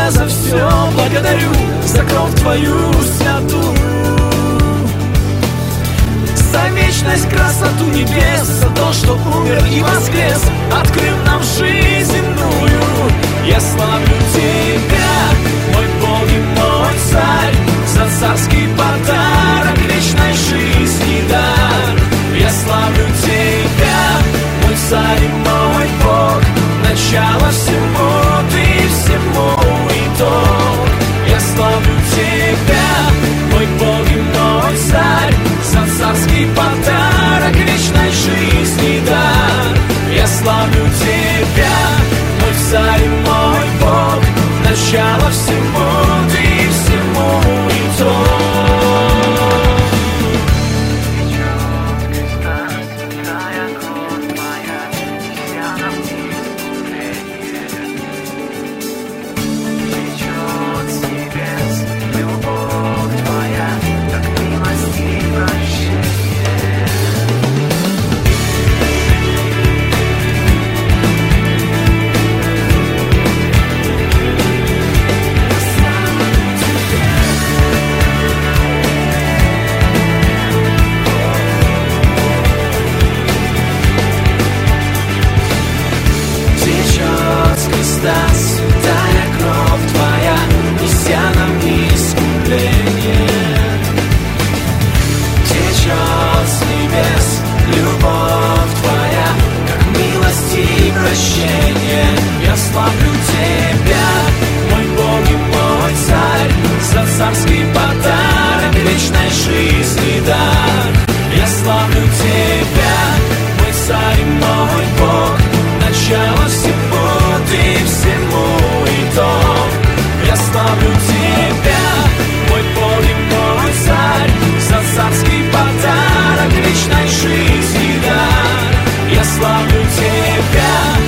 тебя за все благодарю, за кровь твою святую, за вечность, красоту небес, за то, что умер и воскрес, открыв нам жизнь земную. Я славлю тебя, мой Бог и мой Царь, за царский подарок вечной жизни дар. Я славлю тебя, мой Царь и мой Бог, начало всему, ты всему итог. Я славлю тебя, мой Бог и мой Царь, за царский подарок вечной жизни дар. Я славлю тебя, мой Царь и мой Бог, начало всему, ты всему итог. Святая кровь твоя, неся нам искупление. Течет с небес любовь твоя, как милость и прощение. Я славлю тебя, мой Бог и мой Царь, за царский подарок вечной жизни дар. Я славлю тебя, мой Царь и мой Бог, начало всего, ты всему итог. Я славлю тебя, мой Бог и мой Царь, за царский подарок вечной жизни дар. Я славлю тебя,